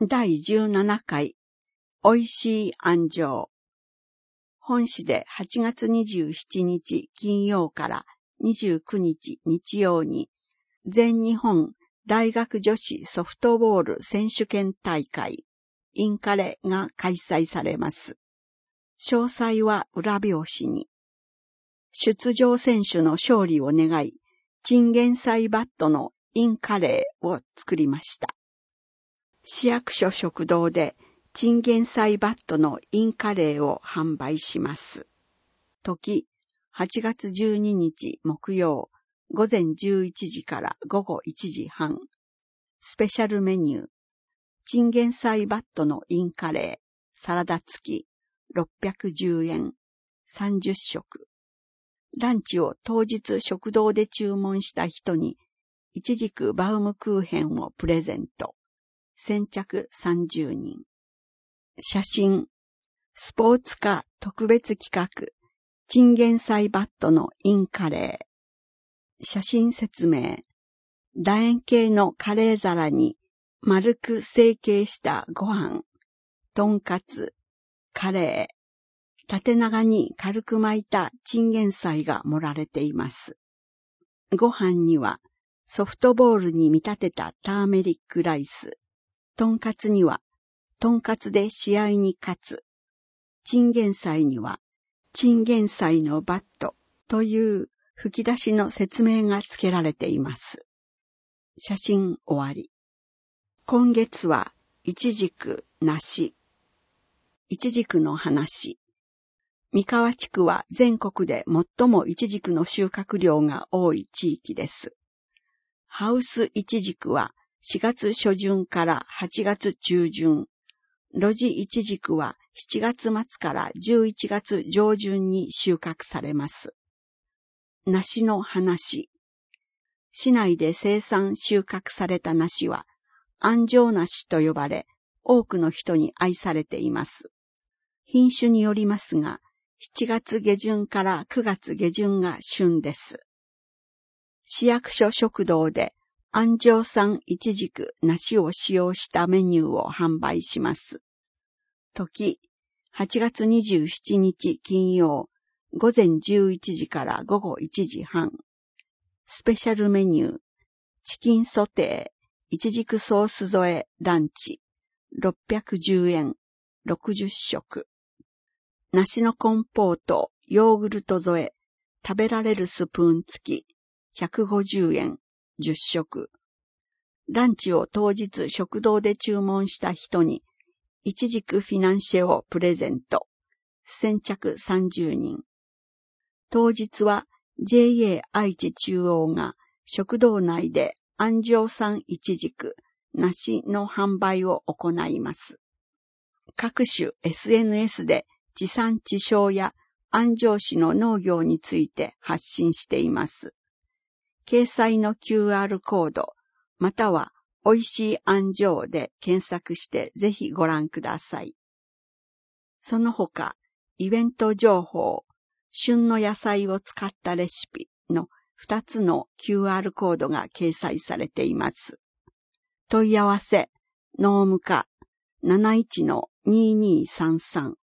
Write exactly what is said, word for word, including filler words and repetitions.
だいじゅうななかい、おいしい安城。本市ではちがつにじゅうしちにち金曜からにじゅうくにち日曜に、全日本大学女子ソフトボール選手権大会、インカレが開催されます。詳細は裏表紙に。出場選手の勝利を願い、チンゲンサイバットのインカレーを作りました。市役所食堂でチンゲンサイバットのインカレーを販売します。時、はちがつじゅうににち木曜、午前じゅういちじから午後いちじはん。スペシャルメニュー、チンゲンサイバットのインカレー、サラダ付き、ろっぴゃくじゅうえん、さんじゅっしょく。ランチを当日食堂で注文した人に、いちじくバウムクーヘンをプレゼント。先着さんじゅうにん。写真、スポーツ科特別企画、チンゲンサイバットのインカレー。写真説明、楕円形のカレー皿に丸く成形したご飯、とんかつ、カレー、縦長に軽く巻いたチンゲンサイが盛られています。ご飯にはソフトボールに見立てたターメリックライス、とんかつには、とんかつで試合に勝つ。チンゲンサイには、チンゲンサイのバットという吹き出しの説明が付けられています。写真終わり。今月は、イチジク、梨。イチジクの話。三河地区は全国で最もイチジクの収穫量が多い地域です。ハウスイチジクは、しがつしょじゅんからはちがつちゅうじゅん、露地イチジクはしちがつまつからじゅういちがつじょうじゅんに収穫されます。梨の話。市内で生産収穫された梨は、安城梨と呼ばれ、多くの人に愛されています。品種によりますが、しちがつげじゅんからくがつげじゅんが旬です。市役所食堂で、安城産イチジク、梨を使用したメニューを販売します。時、はちがつにじゅうしちにち金曜、午前じゅういちじから午後いちじはん。スペシャルメニュー、チキンソテー、イチジクソース添えランチ、ろっぴゃくじゅうえん、ろくじゅっしょく。梨のコンポート、ヨーグルト添え、食べられるスプーン付き、ひゃくごじゅうえん。じゅっしょく。ランチを当日食堂で注文した人に、イチジクフィナンシェをプレゼント。先着さんじゅうにん。当日は ジェイエー 愛知中央が食堂内で安城産イチジク、梨の販売を行います。各種 エスエヌエス で地産地消や安城市の農業について発信しています。掲載の キューアール コード、または、おいしい安城で検索してぜひご覧ください。その他、イベント情報、旬の野菜を使ったレシピのふたつの キューアール コードが掲載されています。問い合わせ、農務課 なないちのにーにーさんさん